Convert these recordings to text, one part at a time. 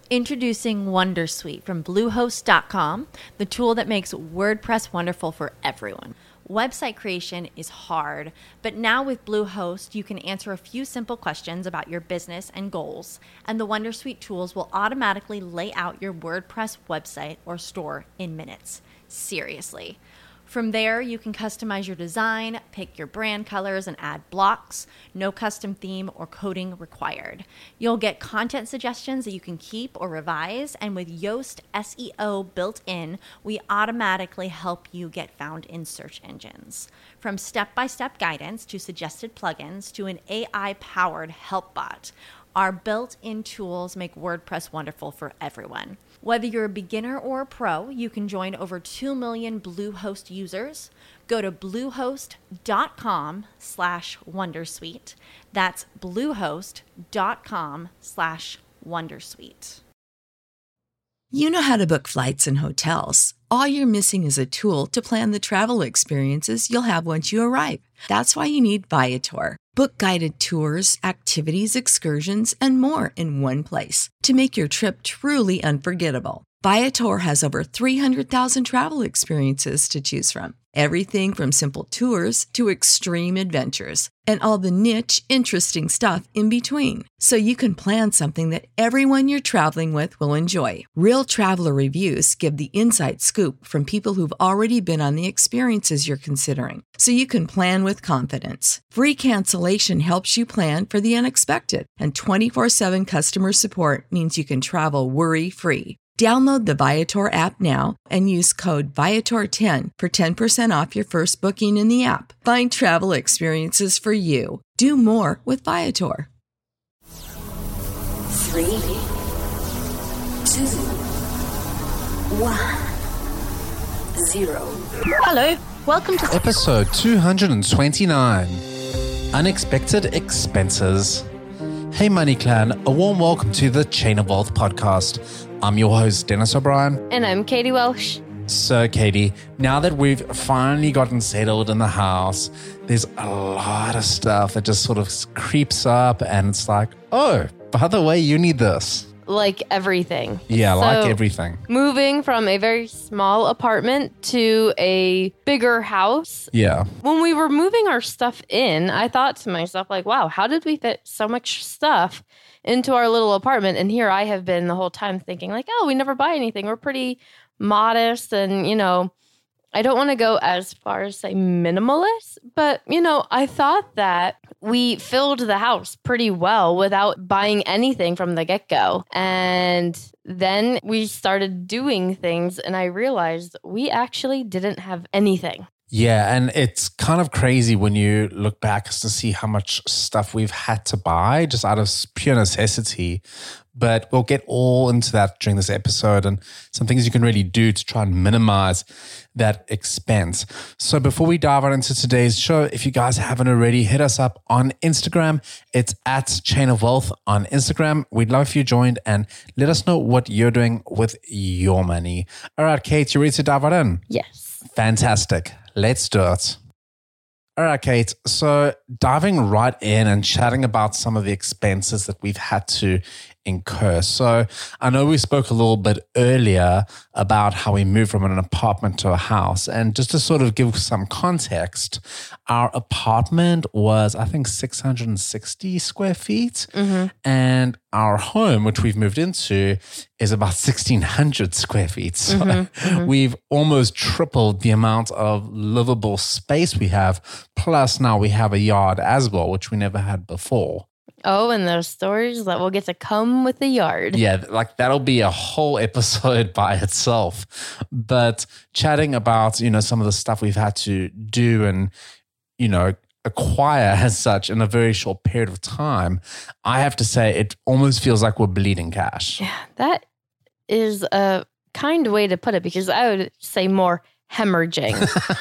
Introducing Wondersuite from Bluehost.com, the tool that makes WordPress wonderful for everyone. Website creation is hard, but now with Bluehost, you can answer a few simple questions about your business and goals, and the Wondersuite tools will automatically lay out your WordPress website or store in minutes. Seriously. From there, you can customize your design, pick your brand colors, and add blocks. No custom theme or coding required. You'll get content suggestions that you can keep or revise, and with Yoast SEO built in, we automatically help you get found in search engines. From step-by-step guidance to suggested plugins to an AI-powered help bot, our built-in tools make WordPress wonderful for everyone. Whether you're a beginner or a pro, you can join over 2 million Bluehost users. Go to bluehost.com/wondersuite. That's bluehost.com/wondersuite. You know how to book flights and hotels. All you're missing is a tool to plan the travel experiences you'll have once you arrive. That's why you need Viator. Book guided tours, activities, excursions, and more in one place to make your trip truly unforgettable. Viator has over 300,000 travel experiences to choose from. Everything from simple tours to extreme adventures and all the niche, interesting stuff in between. So you can plan something that everyone you're traveling with will enjoy. Real traveler reviews give the inside scoop from people who've already been on the experiences you're considering. So you can plan with confidence. Free cancellation helps you plan for the unexpected. And 24/7 customer support means you can travel worry-free. Download the Viator app now and use code Viator10 for 10% off your first booking in the app. Find travel experiences for you. Do more with Viator. 3, 2, 1, 0. Hello, welcome to Episode 229, Unexpected Expenses. Hey Money Clan, a warm welcome to the Chain of Wealth podcast. I'm your host, Dennis O'Brien. And I'm Katie Welsh. So, Katie, now that we've finally gotten settled in the house, there's a lot of stuff that just sort of creeps up and it's like, oh, by the way, you need this. Like everything. Yeah, like everything. Moving from a very small apartment to a bigger house. Yeah. When we were moving our stuff in, I thought to myself, like, wow, how did we fit so much stuff into our little apartment? And here I have been the whole time thinking like, oh, we never buy anything. We're pretty modest. And, you know, I don't want to go as far as say minimalist, but, you know, I thought that we filled the house pretty well without buying anything from the get-go. And then we started doing things and I realized we actually didn't have anything. Yeah, and it's kind of crazy when you look back as to see how much stuff we've had to buy just out of pure necessity. But we'll get all into that during this episode and some things you can really do to try and minimize that expense. So before we dive right into today's show, if you guys haven't already, hit us up on Instagram. It's at Chain of Wealth on Instagram. We'd love if you joined and let us know what you're doing with your money. All right, Kate, you ready to dive right in? Yes. Fantastic. Let's do it. All right, Kate. So diving right in and chatting about some of the expenses that we've had to incur. So I know we spoke a little bit earlier about how we moved from an apartment to a house. And just to sort of give some context, our apartment was, I think, 660 square feet. Mm-hmm. And our home, which we've moved into, is about 1,600 square feet. So we've almost tripled the amount of livable space we have. Plus now we have a yard as well, which we never had before. Oh, and those stories that will get to come with the yard. Yeah, like that'll be a whole episode by itself. But chatting about, you know, some of the stuff we've had to do and, you know, acquire as such in a very short period of time, I have to say it almost feels like we're bleeding cash. Yeah, that is a kind way to put it because I would say more hemorrhaging.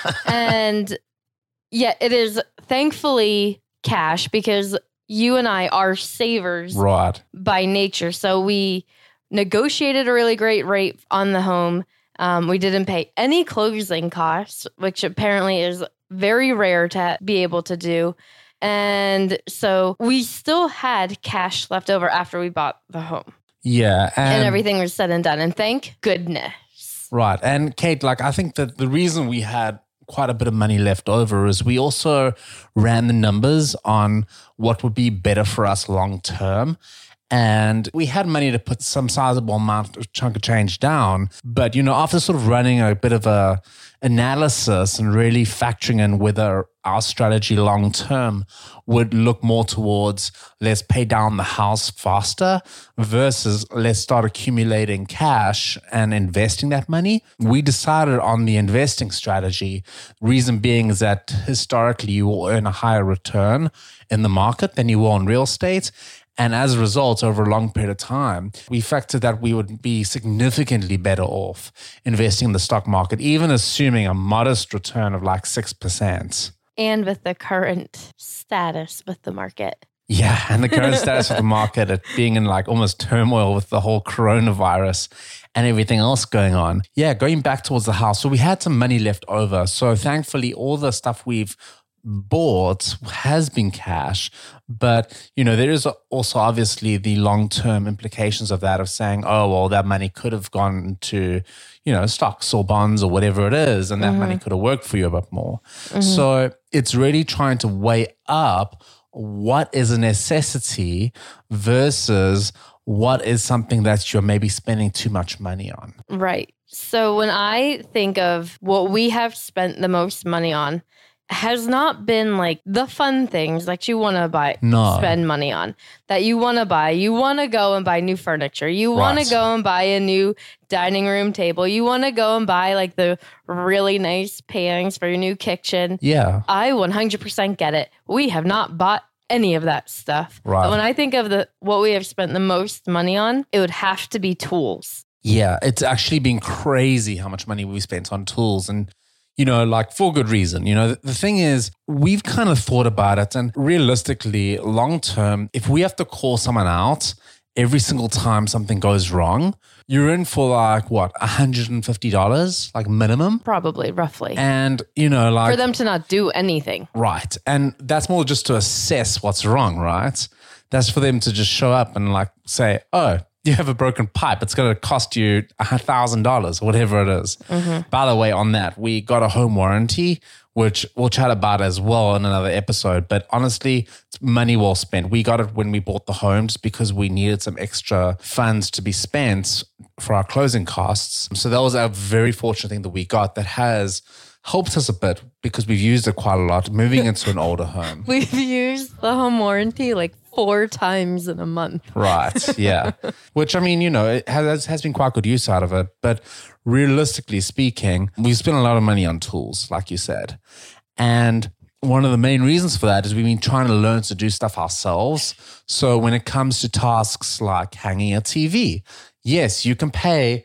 And yeah, it is thankfully cash because you and I are savers by nature. So we negotiated a really great rate on the home. We didn't pay any closing costs, which apparently is very rare to be able to do. And so we still had cash left over after we bought the home. Yeah. And everything was said and done. And thank goodness. Right. And Kate, like, I think that the reason we had quite a bit of money left over is we also ran the numbers on what would be better for us long term. And we had money to put some sizable amount of chunk of change down. But, after sort of running a bit of a analysis and really factoring in whether our strategy long term would look more towards let's pay down the house faster versus let's start accumulating cash and investing that money, we decided on the investing strategy. Reason being is that historically you will earn a higher return in the market than you will in real estate. And as a result, over a long period of time, we factored that we would be significantly better off investing in the stock market, even assuming a modest return of like 6%. And with the current status with the market. Yeah, and the current status of the market, it being in like almost turmoil with the whole coronavirus and everything else going on. Yeah, going back towards the house. So we had some money left over. So thankfully, all the stuff we've bought has been cash, but there is also obviously the long-term implications of that, of saying, oh well, that money could have gone to stocks or bonds or whatever it is, and that money could have worked for you a bit more. So it's really trying to weigh up what is a necessity versus what is something that you're maybe spending too much money on. Right. So when I think of what we have spent the most money on, has not been like the fun things that you want to spend money on, that you want to buy. You want to go and buy new furniture. You want to go and buy a new dining room table. You want to go and buy like the really nice pans for your new kitchen. Yeah. I 100% get it. We have not bought any of that stuff. Right. But when I think of what we have spent the most money on, it would have to be tools. Yeah, it's actually been crazy how much money we spent on tools, and like for good reason. The thing is, we've kind of thought about it, and realistically, long term, if we have to call someone out every single time something goes wrong, you're in for like what, $150, like minimum? Probably, roughly. And, like, for them to not do anything. Right. And that's more just to assess what's wrong, right? That's for them to just show up and like say, oh, you have a broken pipe, it's going to cost you $1,000 or whatever it is. By the way, on that, we got a home warranty, which we'll chat about as well in another episode. But honestly, it's money well spent. We got it when we bought the home just because we needed some extra funds to be spent for our closing costs. So that was a very fortunate thing that we got that has helped us a bit because we've used it quite a lot, moving into an older home. We've used the home warranty like 4 times in a month. Right, yeah. Which, I mean, it has been quite good use out of it. But realistically speaking, we spent a lot of money on tools, like you said. And one of the main reasons for that is we've been trying to learn to do stuff ourselves. So when it comes to tasks like hanging a TV, yes, you can pay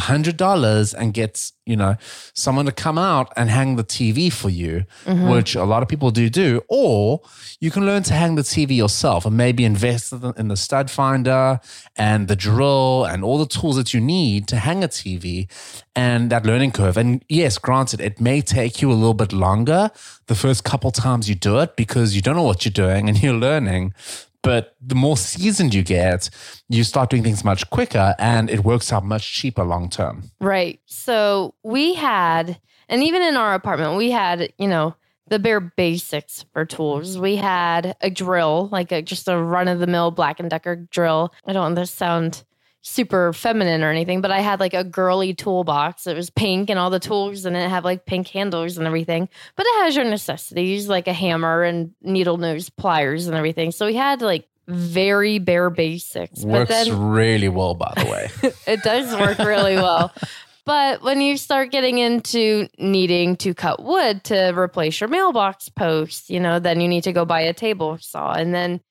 $100 and get, someone to come out and hang the TV for you, which a lot of people do. Or you can learn to hang the TV yourself and maybe invest in the stud finder and the drill and all the tools that you need to hang a TV and that learning curve. And yes, granted, it may take you a little bit longer the first couple times you do it because you don't know what you're doing and you're learning. But the more seasoned you get, you start doing things much quicker and it works out much cheaper long term. Right. So we had, and even in our apartment, we had, the bare basics for tools. We had a drill, like just a run-of-the-mill Black & Decker drill. I don't want this to sound super feminine or anything, but I had like a girly toolbox. It was pink and all the tools and it had like pink handles and everything. But it has your necessities like a hammer and needle nose pliers and everything. So we had like very bare basics. Works really well, by the way. It does work really well. But when you start getting into needing to cut wood to replace your mailbox post, then you need to go buy a table saw. And then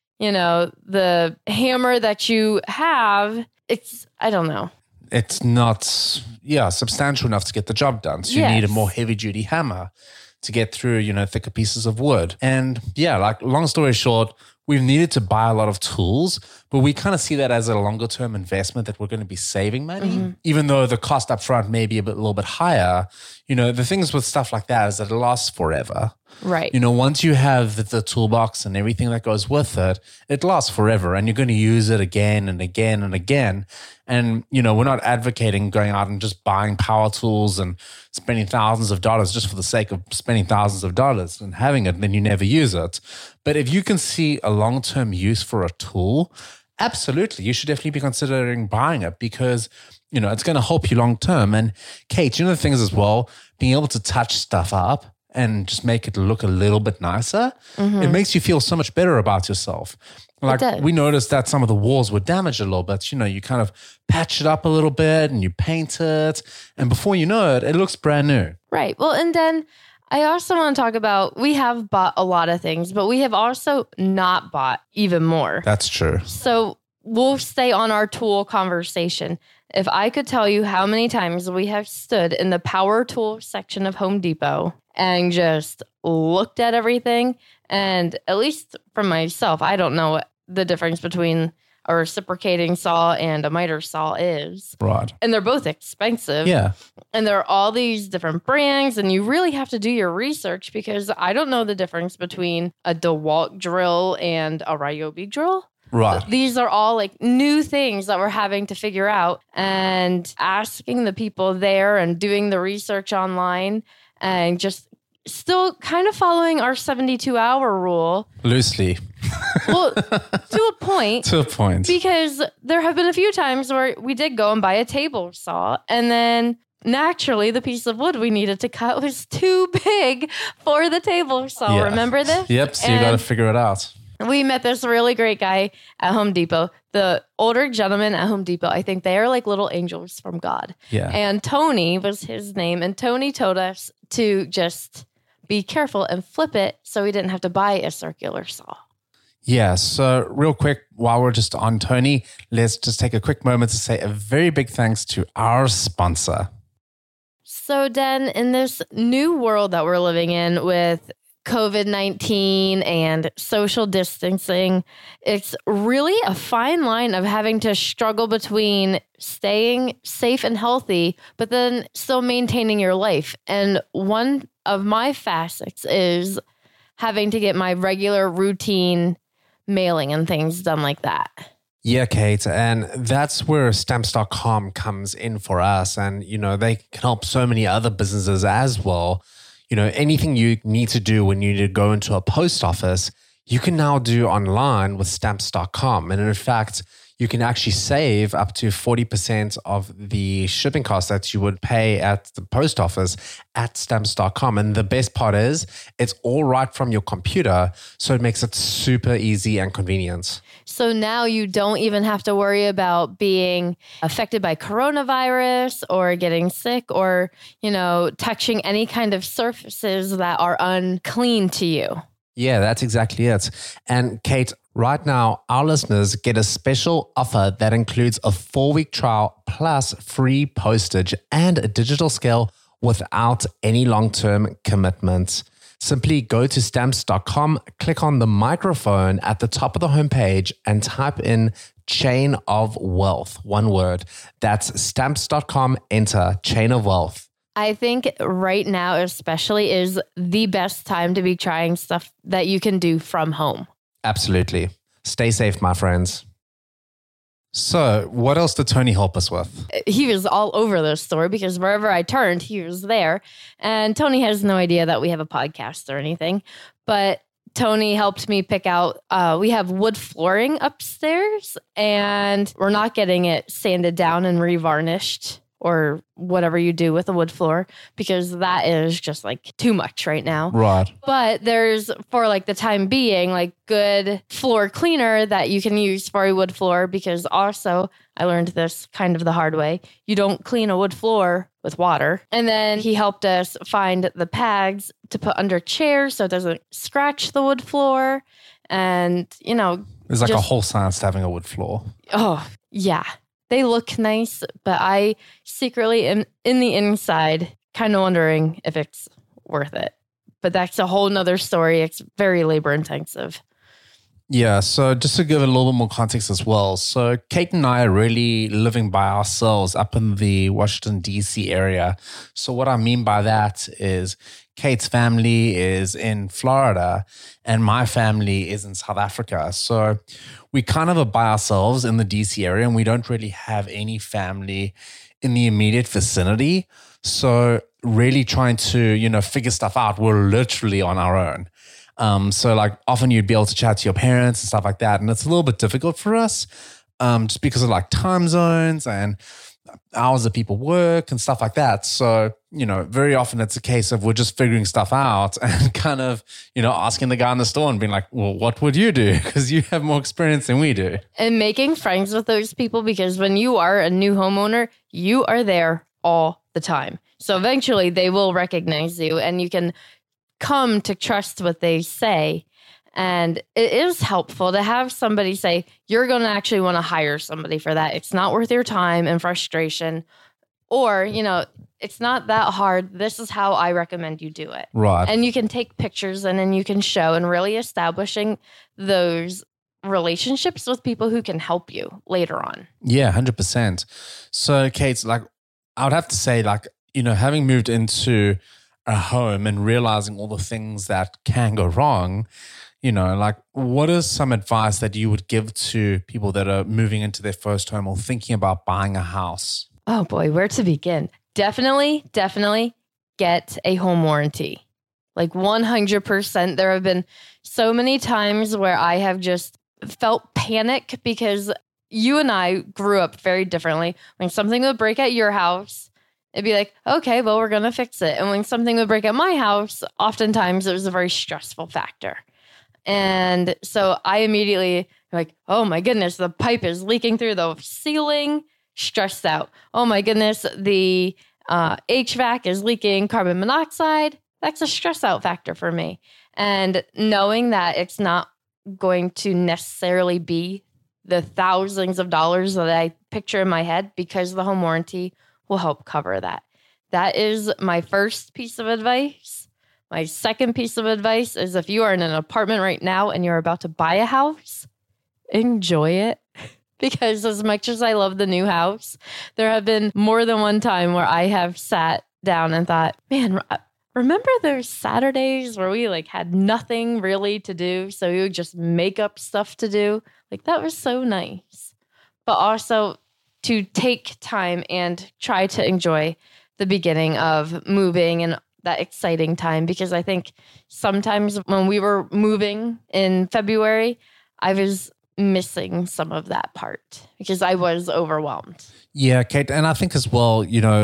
the hammer that you have, I don't know. It's not, substantial enough to get the job done. So you need a more heavy duty hammer to get through, thicker pieces of wood. And long story short, we've needed to buy a lot of tools, but we kind of see that as a longer term investment that we're going to be saving money, even though the cost up front may be a little bit higher. The things with stuff like that is that it lasts forever. Right. Once you have the toolbox and everything that goes with it, it lasts forever and you're going to use it again and again and again. And, we're not advocating going out and just buying power tools and spending thousands of dollars just for the sake of spending thousands of dollars and having it and then you never use it. But if you can see a long-term use for a tool, absolutely, you should definitely be considering buying it because, it's going to help you long-term. And Kate, the things as well, being able to touch stuff up and just make it look a little bit nicer, it makes you feel so much better about yourself. Like we noticed that some of the walls were damaged a little bit. You kind of patch it up a little bit and you paint it. And before you know it, it looks brand new. Right. Well, and then I also want to talk about, we have bought a lot of things, but we have also not bought even more. That's true. So we'll stay on our tool conversation. If I could tell you how many times we have stood in the power tool section of Home Depot and just looked at everything, and at least for myself, I don't know what the difference between a reciprocating saw and a miter saw is. Right. And they're both expensive. Yeah. And there are all these different brands, and you really have to do your research because I don't know the difference between a DeWalt drill and a Ryobi drill. Right. These are all like new things that we're having to figure out, and asking the people there and doing the research online and just still kind of following our 72-hour rule. Loosely. Well, to a point. To a point. Because there have been a few times where we did go and buy a table saw, and then naturally the piece of wood we needed to cut was too big for the table saw. Yeah. Remember this? Yep. So you got to figure it out. We met this really great guy at Home Depot. The older gentleman at Home Depot, I think they are like little angels from God. Yeah. And Tony was his name. And Tony told us to just be careful and flip it so we didn't have to buy a circular saw. Yeah. So real quick, while we're just on Tony, let's just take a quick moment to say a very big thanks to our sponsor. So, Den, in this new world that we're living in with COVID-19 and social distancing, it's really a fine line of having to struggle between staying safe and healthy, but then still maintaining your life. And one of my facets is having to get my regular routine mailing and things done like that. Yeah, Kate. And that's where stamps.com comes in for us. And, they can help so many other businesses as well. Anything you need to do when you need to go into a post office, you can now do online with stamps.com. And in fact, you can actually save up to 40% of the shipping costs that you would pay at the post office at stamps.com. And the best part is it's all right from your computer. So it makes it super easy and convenient. So now you don't even have to worry about being affected by coronavirus or getting sick or, touching any kind of surfaces that are unclean to you. Yeah, that's exactly it. And Kate, right now, our listeners get a special offer that includes a 4-week trial plus free postage and a digital scale without any long-term commitment. Simply go to stamps.com, click on the microphone at the top of the homepage and type in Chain of Wealth, one word. That's stamps.com, enter Chain of Wealth. I think right now especially is the best time to be trying stuff that you can do from home. Absolutely. Stay safe, my friends. So what else did Tony help us with? He was all over this store because wherever I turned, he was there. And Tony has no idea that we have a podcast or anything. But Tony helped me pick out, we have wood flooring upstairs and we're not getting it sanded down and revarnished or whatever you do with a wood floor, because that is just like too much right now. Right. But there's, for like the time being, like good floor cleaner that you can use for a wood floor, because also I learned this kind of the hard way. You don't clean a wood floor with water. And then he helped us find the pads to put under chairs so it doesn't scratch the wood floor. And, There's like a whole science to having a wood floor. Oh, yeah. They look nice, but I secretly am in the inside kind of wondering if it's worth it. But that's a whole nother story. It's very labor intensive. Yeah, so just to give a little bit more context as well. So Kate and I are really living by ourselves up in the Washington, D.C. area. So what I mean by that is Kate's family is in Florida and my family is in South Africa. So we kind of are by ourselves in the D.C. area and we don't really have any family in the immediate vicinity. So really trying to, figure stuff out, we're literally on our own. So like often you'd be able to chat to your parents and stuff like that. And it's a little bit difficult for us just because of like time zones and hours that people work and stuff like that. So, very often it's a case of we're just figuring stuff out and kind of, asking the guy in the store and being like, well, what would you do? Because you have more experience than we do. And making friends with those people, because when you are a new homeowner, you are there all the time. So eventually they will recognize you and you can come to trust what they say. And it is helpful to have somebody say, you're going to actually want to hire somebody for that. It's not worth your time and frustration. Or, it's not that hard. This is how I recommend you do it. Right. And you can take pictures and then you can show and really establishing those relationships with people who can help you later on. Yeah, 100%. So, Kate, like, I would have to say, like, having moved into a home and realizing all the things that can go wrong, like what is some advice that you would give to people that are moving into their first home or thinking about buying a house? Oh boy, where to begin? Definitely get a home warranty. Like 100%. There have been so many times where I have just felt panic because you and I grew up very differently. When something would break at your house, it'd be like, okay, well, we're going to fix it. And when something would break at my house, oftentimes it was a very stressful factor. And so I immediately like, oh my goodness, the pipe is leaking through the ceiling, stressed out. Oh my goodness, the HVAC is leaking carbon monoxide. That's a stress out factor for me. And knowing that it's not going to necessarily be the thousands of dollars that I picture in my head because the home warranty will help cover that. That is my first piece of advice. My second piece of advice is if you are in an apartment right now and you're about to buy a house, enjoy it. Because as much as I love the new house, there have been more than one time where I have sat down and thought, man, remember those Saturdays where we had nothing really to do? So we would just make up stuff to do. That was so nice. But also to take time and try to enjoy the beginning of moving and that exciting time. Because I think sometimes when we were moving in February, I was missing some of that part because I was overwhelmed. Yeah, Kate. And I think as well,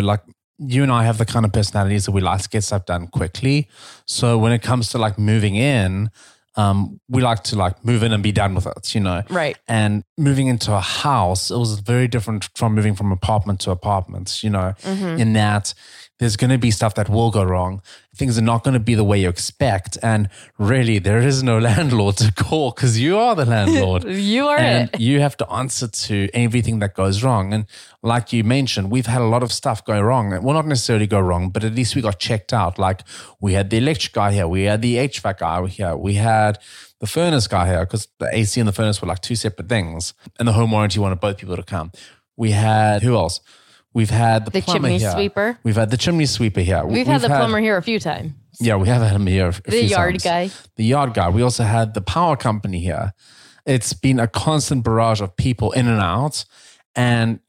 you and I have the kind of personalities that we like to get stuff done quickly. So when it comes to moving in, we like to move in and be done with it, Right. And moving into a house, it was very different from moving from apartment to apartment, in that there's going to be stuff that will go wrong. Things are not going to be the way you expect. And really, there is no landlord to call because you are the landlord. You are and it. you have to answer to everything that goes wrong. And like you mentioned, we've had a lot of stuff go wrong. Well, not necessarily go wrong, but at least we got checked out. Like we had the electric guy here. We had the HVAC guy here. We had the furnace guy here because the AC and the furnace were two separate things. And the home warranty wanted both people to come. We had, who else? We've had the plumber chimney here. Sweeper. We've had the chimney sweeper here. We've had the plumber here a few times. Yeah, we have had him here a few times. The yard guy. The yard guy. We also had the power company here. It's been a constant barrage of people in and out. And,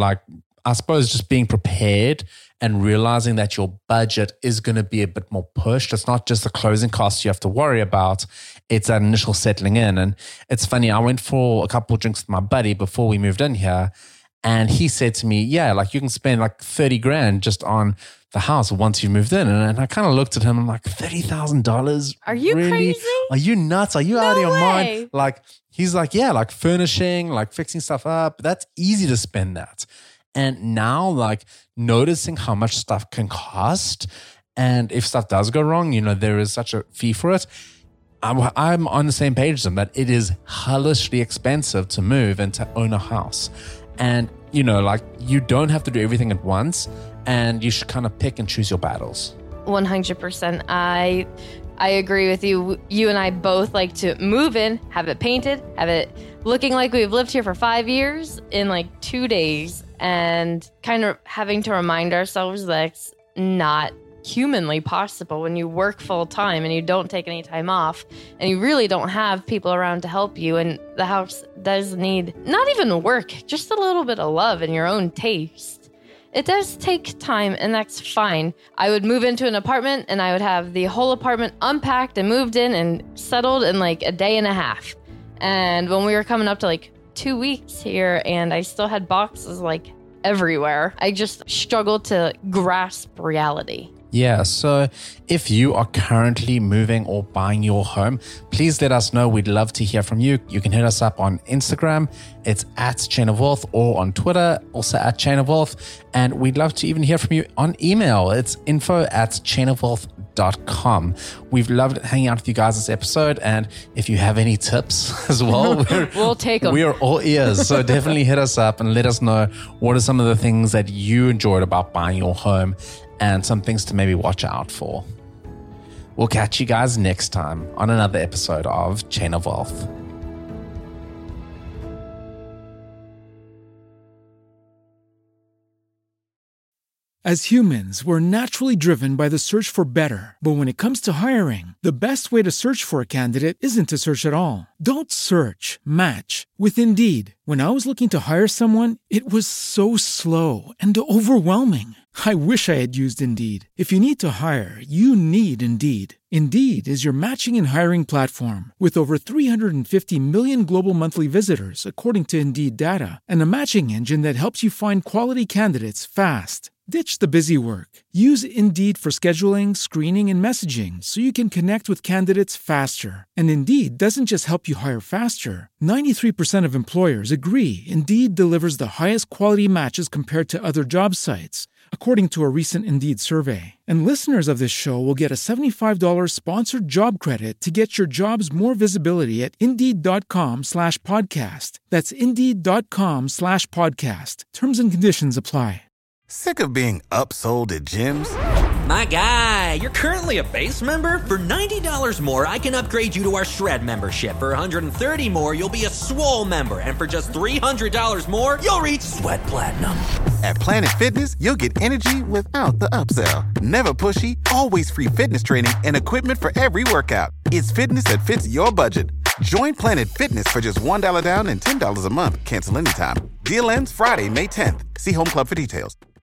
I suppose just being prepared and realizing that your budget is going to be a bit more pushed. It's not just the closing costs you have to worry about. It's that initial settling in. And it's funny, I went for a couple of drinks with my buddy before we moved in here. And he said to me, yeah, you can spend $30,000 just on the house once you've moved in. And I kind of looked at him. I'm like, $30,000? Are you really? crazy? Are you nuts? Are you out of your way. mind? He's like, yeah, furnishing, fixing stuff up. That's easy to spend that. And now noticing how much stuff can cost. And if stuff does go wrong, there is such a fee for it. I'm on the same page as them that it is hellishly expensive to move and to own a house. And, you don't have to do everything at once and you should kind of pick and choose your battles. 100%. I I agree with you. You and I both like to move in, have it painted, have it looking like we've lived here for 5 years in like 2 days, and kind of having to remind ourselves that it's not humanly possible when you work full time and you don't take any time off and you really don't have people around to help you, and the house does need not even work, just a little bit of love and your own taste. It does take time, and that's fine. I would move into an apartment and I would have the whole apartment unpacked and moved in and settled in like a day and a half. And when we were coming up to like 2 weeks here and I still had boxes like everywhere, I just struggled to grasp reality. Yeah, so if you are currently moving or buying your home, please let us know. We'd love to hear from you. You can hit us up on Instagram. It's @ChainOfWealth, or on Twitter, also @ChainOfWealth. And we'd love to even hear from you on email. It's info@chainofwealth.com. We've loved hanging out with you guys this episode. And if you have any tips as well, we'll take them. We are all ears. So definitely hit us up and let us know what are some of the things that you enjoyed about buying your home, and some things to maybe watch out for. We'll catch you guys next time on another episode of Chain of Wealth. As humans, we're naturally driven by the search for better. But when it comes to hiring, the best way to search for a candidate isn't to search at all. Don't search, match with Indeed. When I was looking to hire someone, it was so slow and overwhelming. I wish I had used Indeed. If you need to hire, you need Indeed. Indeed is your matching and hiring platform with over 350 million global monthly visitors, according to Indeed data, and a matching engine that helps you find quality candidates fast. Ditch the busy work. Use Indeed for scheduling, screening, and messaging so you can connect with candidates faster. And Indeed doesn't just help you hire faster. 93% of employers agree Indeed delivers the highest quality matches compared to other job sites, according to a recent Indeed survey. And listeners of this show will get a $75 sponsored job credit to get your jobs more visibility at Indeed.com/podcast. That's Indeed.com/podcast. Terms and conditions apply. Sick of being upsold at gyms? My guy, you're currently a base member? For $90 more, I can upgrade you to our Shred membership. For $130 more, you'll be a Swole member. And for just $300 more, you'll reach Sweat Platinum. At Planet Fitness, you'll get energy without the upsell. Never pushy, always free fitness training and equipment for every workout. It's fitness that fits your budget. Join Planet Fitness for just $1 down and $10 a month. Cancel anytime. Deal ends Friday, May 10th. See Home Club for details.